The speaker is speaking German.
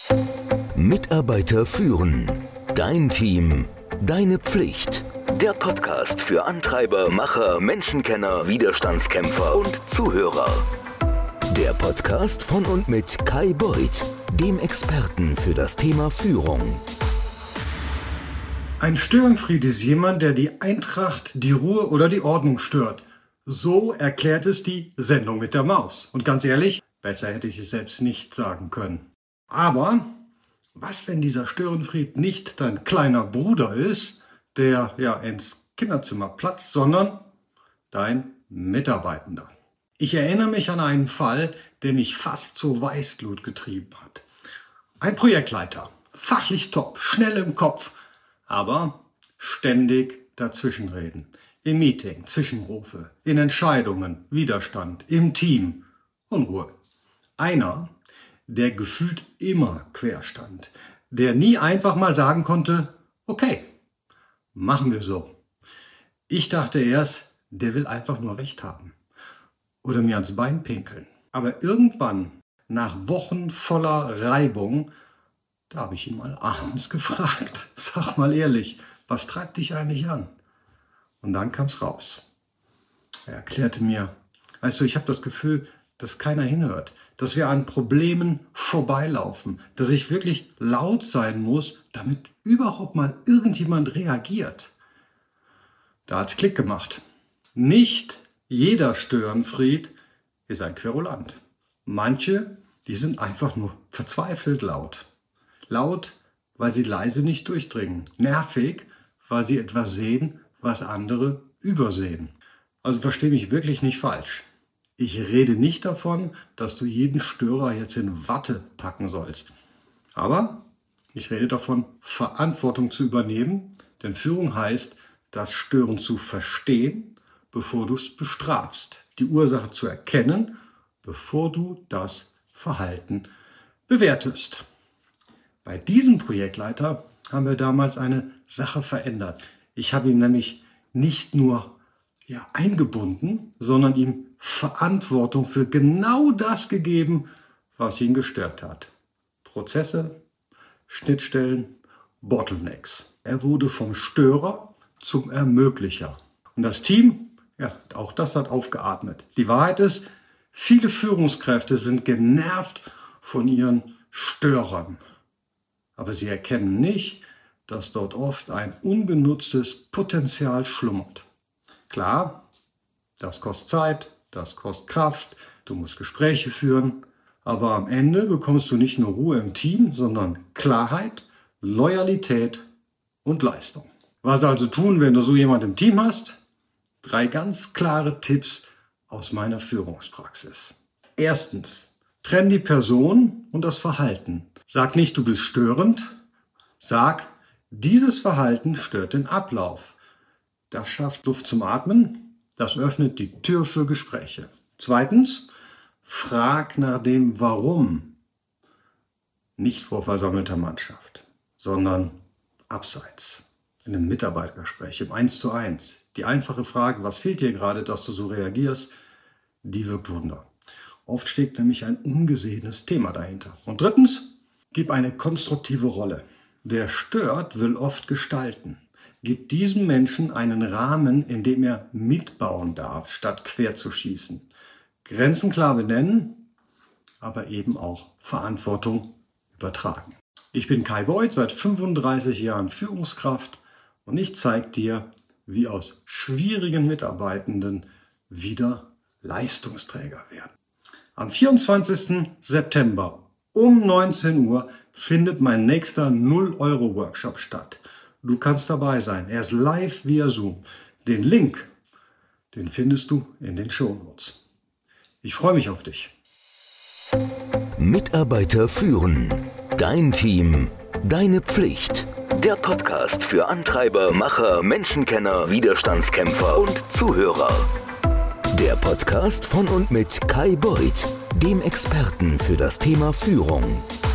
Mitarbeiter führen. Dein Team. Deine Pflicht. Der Podcast für Antreiber, Macher, Menschenkenner, Widerstandskämpfer und Zuhörer. Der Podcast von und mit Kai Beuth, dem Experten für das Thema Führung. Ein Störenfried ist jemand, der die Eintracht, die Ruhe oder die Ordnung stört. So erklärt es die Sendung mit der Maus. Und ganz ehrlich, besser hätte ich es selbst nicht sagen können. Aber was, wenn dieser Störenfried nicht dein kleiner Bruder ist, der ins Kinderzimmer platzt, sondern dein Mitarbeitender? Ich erinnere mich an einen Fall, der mich fast zur Weißglut getrieben hat. Ein Projektleiter, fachlich top, schnell im Kopf, aber ständig dazwischenreden. Im Meeting, Zwischenrufe, in Entscheidungen, Widerstand, im Team, Unruhe. Einer, der gefühlt immer quer stand, der nie einfach mal sagen konnte, okay, machen wir so. Ich dachte erst, der will einfach nur Recht haben oder mir ans Bein pinkeln. Aber irgendwann, nach Wochen voller Reibung, da habe ich ihn mal abends gefragt, sag mal ehrlich, was treibt dich eigentlich an? Und dann kam es raus. Er erklärte mir, weißt du, ich habe das Gefühl, dass keiner hinhört, dass wir an Problemen vorbeilaufen, dass ich wirklich laut sein muss, damit überhaupt mal irgendjemand reagiert. Da hat's Klick gemacht. Nicht jeder Störenfried ist ein Querulant. Manche, die sind einfach nur verzweifelt laut. Laut, weil sie leise nicht durchdringen. Nervig, weil sie etwas sehen, was andere übersehen. Also versteh mich wirklich nicht falsch. Ich rede nicht davon, dass du jeden Störer jetzt in Watte packen sollst. Aber ich rede davon, Verantwortung zu übernehmen, denn Führung heißt, das Stören zu verstehen, bevor du es bestrafst. Die Ursache zu erkennen, bevor du das Verhalten bewertest. Bei diesem Projektleiter haben wir damals eine Sache verändert. Ich habe ihn nämlich nicht nur eingebunden, sondern ihm Verantwortung für genau das gegeben, was ihn gestört hat. Prozesse, Schnittstellen, Bottlenecks. Er wurde vom Störer zum Ermöglicher. Und das Team, auch das hat aufgeatmet. Die Wahrheit ist, viele Führungskräfte sind genervt von ihren Störern. Aber sie erkennen nicht, dass dort oft ein ungenutztes Potenzial schlummert. Klar, das kostet Zeit, das kostet Kraft, du musst Gespräche führen, aber am Ende bekommst du nicht nur Ruhe im Team, sondern Klarheit, Loyalität und Leistung. Was also tun, wenn du so jemanden im Team hast? 3 ganz klare Tipps aus meiner Führungspraxis. Erstens, trenn die Person und das Verhalten. Sag nicht, du bist störend, sag, dieses Verhalten stört den Ablauf. Das schafft Luft zum Atmen, das öffnet die Tür für Gespräche. Zweitens, frag nach dem Warum. Nicht vor versammelter Mannschaft, sondern abseits, in einem Mitarbeitergespräch, im 1:1. Die einfache Frage, was fehlt dir gerade, dass du so reagierst, die wirkt Wunder. Oft steckt nämlich ein ungesehenes Thema dahinter. Und drittens, gib eine konstruktive Rolle. Wer stört, will oft gestalten. Gib diesem Menschen einen Rahmen, in dem er mitbauen darf, statt quer zu schießen. Grenzen klar benennen, aber eben auch Verantwortung übertragen. Ich bin Kai Beuth, seit 35 Jahren Führungskraft und ich zeige dir, wie aus schwierigen Mitarbeitenden wieder Leistungsträger werden. Am 24. September um 19 Uhr findet mein nächster 0-Euro-Workshop statt. Du kannst dabei sein. Er ist live via Zoom. Den Link, den findest du in den Shownotes. Ich freue mich auf dich. Mitarbeiter führen. Dein Team. Deine Pflicht. Der Podcast für Antreiber, Macher, Menschenkenner, Widerstandskämpfer und Zuhörer. Der Podcast von und mit Kai Beuth, dem Experten für das Thema Führung.